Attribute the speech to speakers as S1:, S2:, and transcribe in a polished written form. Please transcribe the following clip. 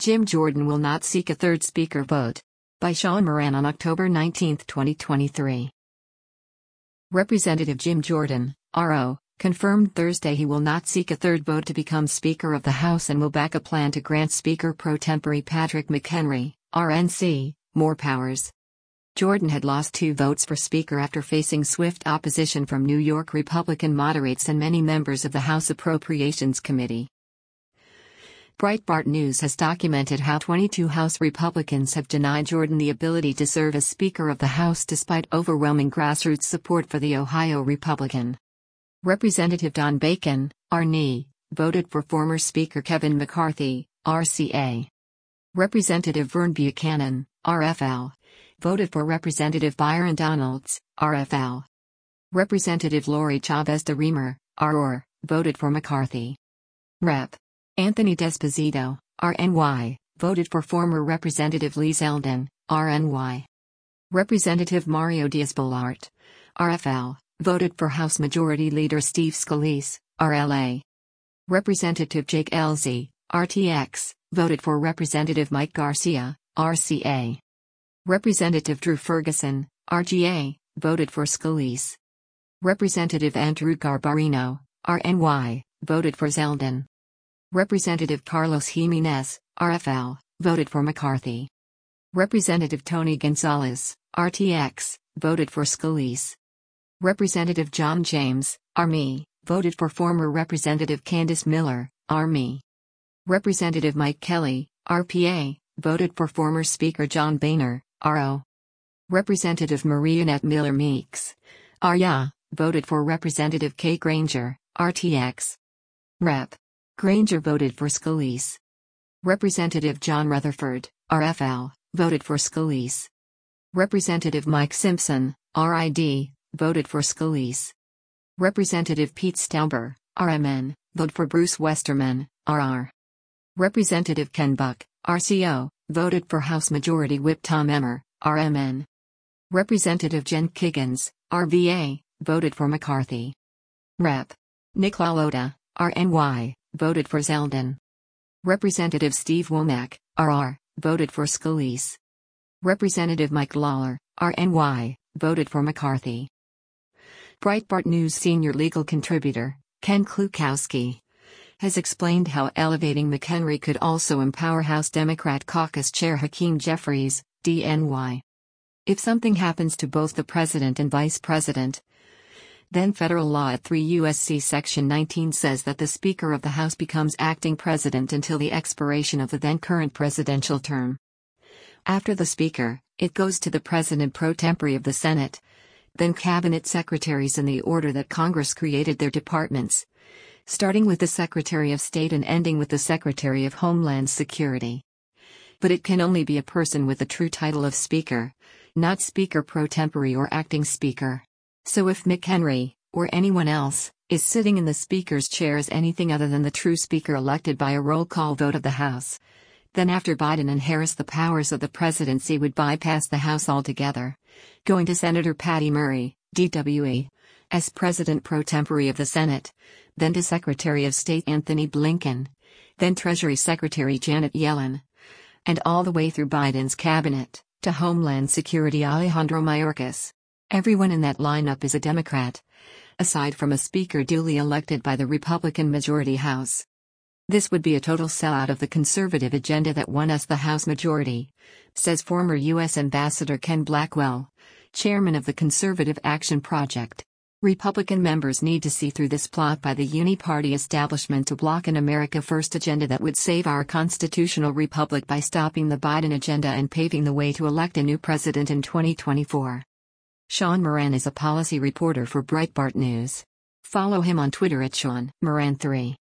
S1: Jim Jordan will not seek a third speaker vote. By Sean Moran on October 19, 2023. Representative Jim Jordan, RO, confirmed Thursday he will not seek a third vote to become Speaker of the House and will back a plan to grant Speaker pro tempore Patrick McHenry, RNC, more powers. Jordan had lost 2 votes for Speaker after facing swift opposition from New York Republican moderates and many members of the House Appropriations Committee. Breitbart News has documented how 22 House Republicans have denied Jordan the ability to serve as Speaker of the House despite overwhelming grassroots support for the Ohio Republican. Representative Don Bacon, RNC, voted for former Speaker Kevin McCarthy, RCA. Representative Vern Buchanan, RFL, voted for Representative Byron Donalds, RFL. Representative Lori Chavez de Remer, ROR, voted for McCarthy. Rep. Anthony D'Esposito, RNY, voted for former Representative Lee Zeldin, RNY. Representative Mario Diaz-Balart, RFL, voted for House Majority Leader Steve Scalise, RLA. Representative Jake Ellzey, RTX, voted for Representative Mike Garcia, RCA. Representative Drew Ferguson, RGA, voted for Scalise. Representative Andrew Garbarino, RNY, voted for Zeldin. Representative Carlos Jimenez, RFL, voted for McCarthy. Representative Tony Gonzalez, RTX, voted for Scalise. Representative John James, RME, voted for former Representative Candace Miller, RME. Representative Mike Kelly, RPA, voted for former Speaker John Boehner, RO. Representative Mariannette Miller Meeks, RYA, voted for Representative Kay Granger, RTX. Rep. Granger voted for Scalise. Representative John Rutherford, RFL, voted for Scalise. Representative Mike Simpson, RID, voted for Scalise. Representative Pete Stauber, RMN, voted for Bruce Westerman, RR. Representative Ken Buck, RCO, voted for House Majority Whip Tom Emmer, RMN. Representative Jen Kiggins, RVA, voted for McCarthy. Rep. Nick LaLota, RNY, voted for Zeldin. Representative Steve Womack, RR, voted for Scalise. Representative Mike Lawler, RNY, voted for McCarthy. Breitbart News senior legal contributor, Ken Klukowski, has explained how elevating McHenry could also empower House Democrat Caucus Chair Hakeem Jeffries, DNY. If something happens to both the president and vice president, then federal law at 3 U.S.C. Section 19 says that the Speaker of the House becomes acting president until the expiration of the then current presidential term. After the Speaker, it goes to the President pro tempore of the Senate, then cabinet secretaries in the order that Congress created their departments, starting with the Secretary of State and ending with the Secretary of Homeland Security. But it can only be a person with the true title of Speaker, not Speaker pro tempore or acting Speaker. So if McHenry, or anyone else, is sitting in the Speaker's chair as anything other than the true Speaker elected by a roll call vote of the House, then after Biden and Harris the powers of the presidency would bypass the House altogether, going to Senator Patty Murray, DWE, as President pro tempore of the Senate, then to Secretary of State Anthony Blinken, then Treasury Secretary Janet Yellen, and all the way through Biden's cabinet, to Homeland Security Alejandro Mayorkas. Everyone in that lineup is a Democrat, aside from a Speaker duly elected by the Republican majority House. This would be a total sellout of the conservative agenda that won us the House majority, says former U.S. Ambassador Ken Blackwell, chairman of the Conservative Action Project. Republican members need to see through this plot by the uni-party establishment to block an America First agenda that would save our constitutional republic by stopping the Biden agenda and paving the way to elect a new president in 2024. Sean Moran is a policy reporter for Breitbart News. Follow him on Twitter at Sean Moran3.